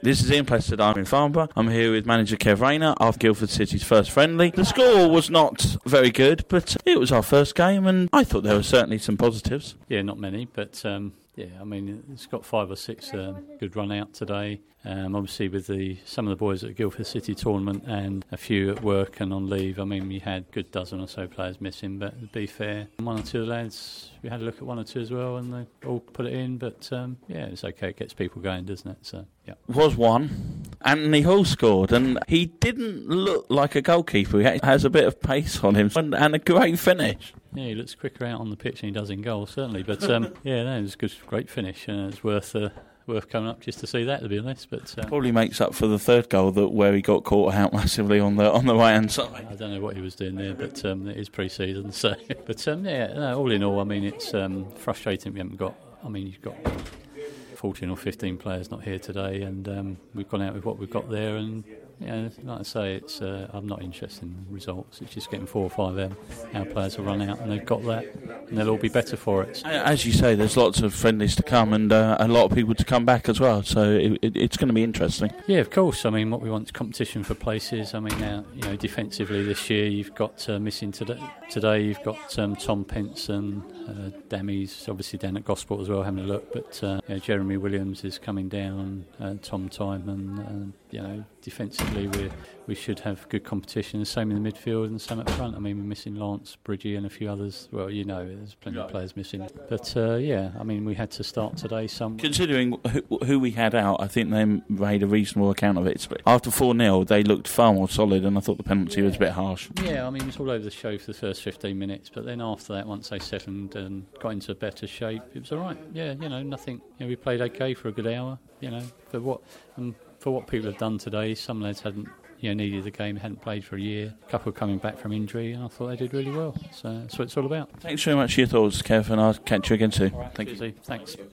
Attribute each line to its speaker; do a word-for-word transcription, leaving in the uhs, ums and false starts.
Speaker 1: This is Ian Plested, I'm in Farnborough. I'm here with manager Kev Rayner after Guildford City's first friendly. The score was not very good, but it was our first game and I thought there were certainly some positives.
Speaker 2: Yeah, not many, but um, yeah, I mean, it's got five or six uh, good run out today. Um, obviously with the some of the boys at the Guildford City tournament and a few at work and on leave, I mean, we had a good dozen or so players missing, but to be fair, one or two of the lads, we had a look at one or two as well and they all put it in, but um, yeah, it's okay, it gets people going, doesn't it? So yeah.
Speaker 1: Was one. Anthony Hall scored and he didn't look like a goalkeeper. He has a bit of pace on him and, and a great finish.
Speaker 2: Yeah, he looks quicker out on the pitch than he does in goal, certainly, but um, yeah, no, it was a good, great finish and it's worth uh, worth coming up just to see that, to be honest. But uh,
Speaker 1: probably makes up for the third goal that where he got caught out massively on the on the right hand side.
Speaker 2: I don't know what he was doing there, but um, it is pre-season, so. But um, yeah, no, all in all, I mean, it's um, frustrating we haven't got. I mean, you've got fourteen or fifteen players not here today, and um, we've gone out with what we've got there, and yeah, like I say, it's uh, I'm not interested in the results. It's just getting four or five um, our players will run out, and they've got that, and they'll all be better for it.
Speaker 1: As you say, there's lots of friendlies to come, and uh, a lot of people to come back as well. So it, it, it's going to be interesting.
Speaker 2: Yeah, of course. I mean, what we want is competition for places. I mean, now you know, defensively this year, you've got uh, missing today. Today, you've got um, Tom Pence and uh, Dammy's obviously down at Gosport as well, having a look. But uh, you know, Jeremy Williams is coming down, uh, Tom Tyman, and you know, defensively we we should have good competition. The same in the midfield and some up front. I mean, we're missing Lance, Bridgie and a few others. Well, you know, there's plenty of players missing. But uh, yeah, I mean, we had to start today some.
Speaker 1: Considering who, who we had out, I think they made a reasonable account of it. But after four nil, they looked far more solid, and I thought the penalty was a bit harsh.
Speaker 2: Yeah, I mean, it was all over the show for the first fifteen minutes, but then after that, once they settled and got into better shape, it was all right. Yeah, you know, nothing. You know, we played okay for a good hour. You know, for what and for what people have done today, some lads hadn't. You know, needed the game, hadn't played for a year. A couple coming back from injury, and I thought they did really well. So that's what it's all about.
Speaker 1: Thanks very much for your thoughts, Kev, and I'll catch you again soon.
Speaker 2: Right,
Speaker 1: Thank you.
Speaker 2: Thanks.